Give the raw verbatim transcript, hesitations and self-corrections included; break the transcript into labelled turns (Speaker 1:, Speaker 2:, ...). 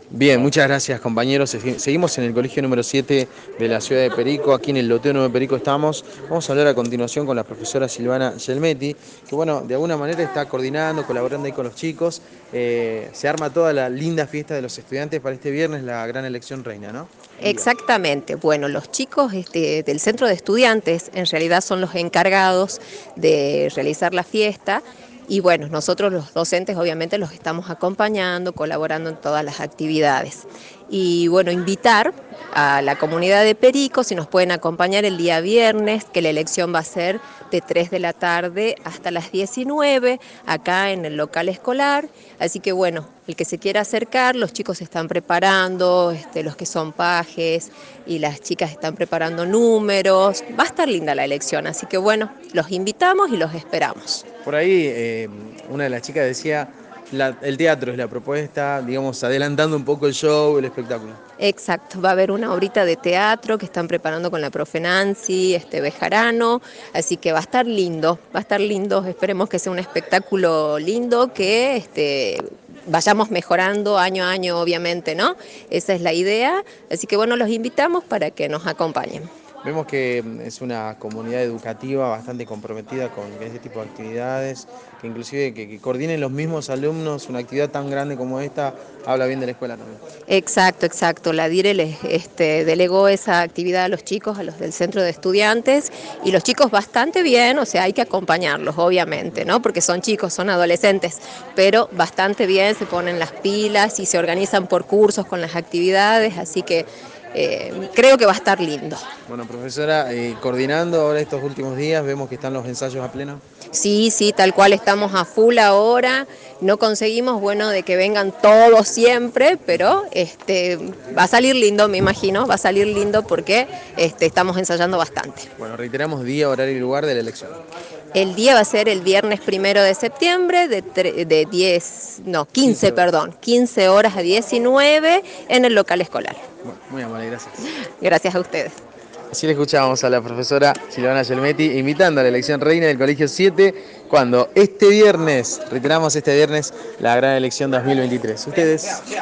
Speaker 1: Bien, muchas gracias compañeros. Segui- Seguimos en el colegio número siete de la ciudad de Perico, aquí en el loteo nueve Perico estamos. Vamos a hablar a continuación con la profesora Silvana Gelmetti, que bueno, de alguna manera está coordinando, colaborando ahí con los chicos. Eh, se arma toda la linda fiesta de los estudiantes para este viernes, la gran elección reina, ¿no? El día.
Speaker 2: Exactamente. Bueno, los chicos este, del centro de estudiantes en realidad son los encargados de realizar la fiesta y bueno, nosotros los docentes obviamente los estamos acompañando, colaborando en todas las actividades. Y bueno, invitar a la comunidad de Perico si nos pueden acompañar el día viernes, que la elección va a ser de tres de la tarde hasta las diecinueve, acá en el local escolar. Así que bueno, el que se quiera acercar, los chicos se están preparando, este, los que son pajes y las chicas están preparando números. Va a estar linda la elección, así que bueno, los invitamos y los esperamos.
Speaker 1: Por ahí eh, una de las chicas decía, la- el teatro es la propuesta, digamos, adelantando un poco el show, el espectáculo.
Speaker 2: Exacto, va a haber una horita de teatro que están preparando con la profe Nancy, este Bejarano, así que va a estar lindo, va a estar lindo, esperemos que sea un espectáculo lindo, que este, vayamos mejorando año a año, obviamente, ¿no? Esa es la idea, así que bueno, los invitamos para que nos acompañen.
Speaker 1: Vemos que mm, es una comunidad educativa bastante comprometida con este tipo de actividades, que inclusive que, que coordinen los mismos alumnos una actividad tan grande como esta, habla bien de la escuela también.
Speaker 2: Exacto, exacto. La DIRE les este, delegó esa actividad a los chicos, a los del centro de estudiantes, y los chicos bastante bien, o sea, hay que acompañarlos, obviamente, ¿no? Porque son chicos, son adolescentes, pero bastante bien, se ponen las pilas y se organizan por cursos con las actividades, así que eh, creo que va a estar lindo.
Speaker 1: Bueno, profesora, eh, coordinando ahora estos últimos días, vemos que están los ensayos a pleno.
Speaker 2: Sí, sí, tal cual estamos a full ahora. No conseguimos, bueno, de que vengan todos siempre, pero este, va a salir lindo, me imagino, va a salir lindo porque este, estamos ensayando bastante.
Speaker 1: Bueno, reiteramos día, horario y lugar de la elección.
Speaker 2: El día va a ser el viernes primero de septiembre de, de diez, no,
Speaker 1: quince
Speaker 2: quince,
Speaker 1: horas.
Speaker 2: perdón, quince horas a diecinueve en el local escolar.
Speaker 1: Bueno, muy amable, gracias.
Speaker 2: Gracias a ustedes.
Speaker 1: Así le escuchábamos a la profesora Silvana Gelmetti invitando a la elección reina del Colegio siete, cuando este viernes, reiteramos este viernes, la gran elección dos mil veintitrés. Ustedes.